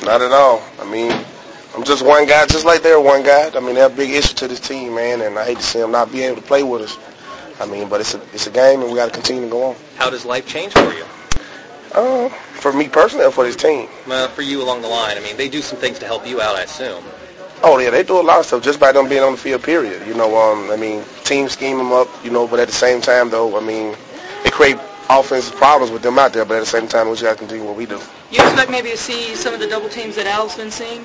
not at all. I mean, I'm just one guy, just like they're one guy. I mean, they're a big issue to this team, man, and I hate to see them not be able to play with us. I mean, but it's a game, and we got to continue to go on. How does life change for you? For me personally or for this team? Well, for you along the line. I mean, they do some things to help you out, I assume. Oh, yeah, they do a lot of stuff just by them being on the field, period. You know, I mean, teams scheme them up, you know, but at the same time, though, I mean, it create offensive problems with them out there, but at the same time, we just got to continue what we do. You expect maybe to see some of the double teams that Al's been seeing?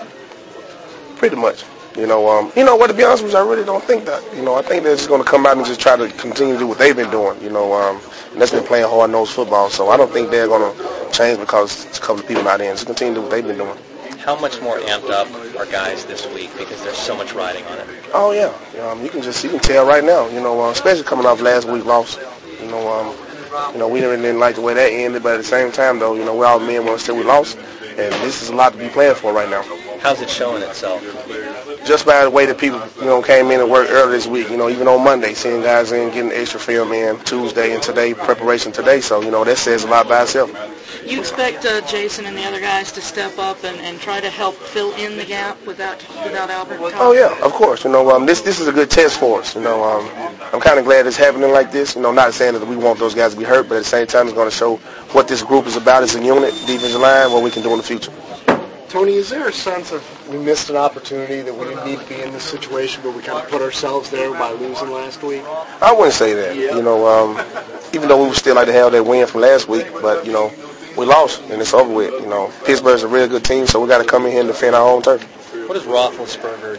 Pretty much. You know what, to be honest with you, I really don't think that. You know, I think they're just going to come out and just try to continue to do what they've been doing, you know, and that's been playing hard-nosed football. So I don't think they're going to change because a couple of people not in. Just continue to do what they've been doing. How much more amped up are guys this week because there's so much riding on it? Oh, yeah. You can tell right now, you know, especially coming off last week's loss. You know, we didn't like the way that ended, but at the same time, though, you know, we all men want to say we lost, and this is a lot to be playing for right now. How's it showing itself? Just by the way that people, you know, came in and worked early this week, you know, even on Monday, seeing guys in, getting extra film in, Tuesday and today, preparation today. So, you know, that says a lot by itself. You expect Jason and the other guys to step up and try to help fill in the gap without Albert? Oh, yeah, of course. You know, this is a good test for us. You know, I'm kind of glad it's happening like this. You know, not saying that we want those guys to be hurt, but at the same time, it's going to show what this group is about as a unit, defensive line, what we can do in the future. Tony, is there a sense of we missed an opportunity, that we didn't need to be in this situation, but we kind of put ourselves there by losing last week? I wouldn't say that. Yeah. You know, even though we would still like to have that win from last week, but, you know, we lost, and it's over with. You know, Pittsburgh's a real good team, so we got to come in here and defend our own turf. What does Roethlisberger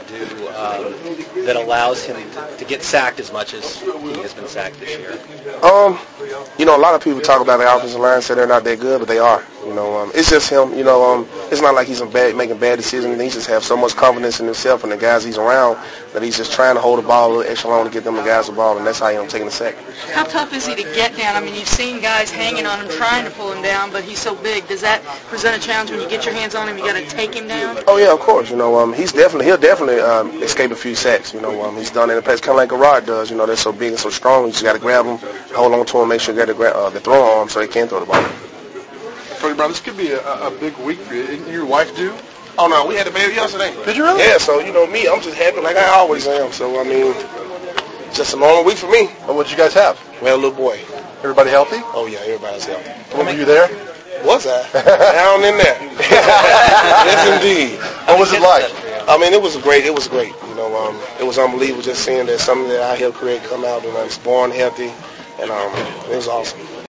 do that allows him to get sacked as much as he has been sacked this year? You know, a lot of people talk about the offensive line, say they're not that good, but they are. You know, it's just him. You know, it's not like he's making bad decisions. He just has so much confidence in himself and the guys he's around that he's just trying to hold the ball a little extra long to get them the guys the ball, and that's how he's taking the sack. How tough is he to get down? I mean, you've seen guys hanging on him, trying to pull him down, but he's so big. Does that present a challenge when you get your hands on him? You got to take him down? Oh yeah, of course. You know, he'll definitely escape a few sacks. You know, he's done it in the past, kind of like a Rod does. You know, they're so big and so strong. You just got to grab them, hold on to them, make sure you got the throw arm so they can throw the ball. Tony Brown, this could be a big week for you. Isn't your wife due? Oh no, we had a baby yesterday. Did you really? Yeah. So you know me, I'm just happy like I always am. So I mean, just a normal week for me. Well, what'd you guys have? We had a little boy. Everybody healthy? Oh yeah, everybody's healthy. Were you there? Was I? Down in there. Yes, indeed. What was it like? I mean, it was great. It was great. You know, it was unbelievable just seeing that something that I helped create come out and it's born healthy, and it was awesome.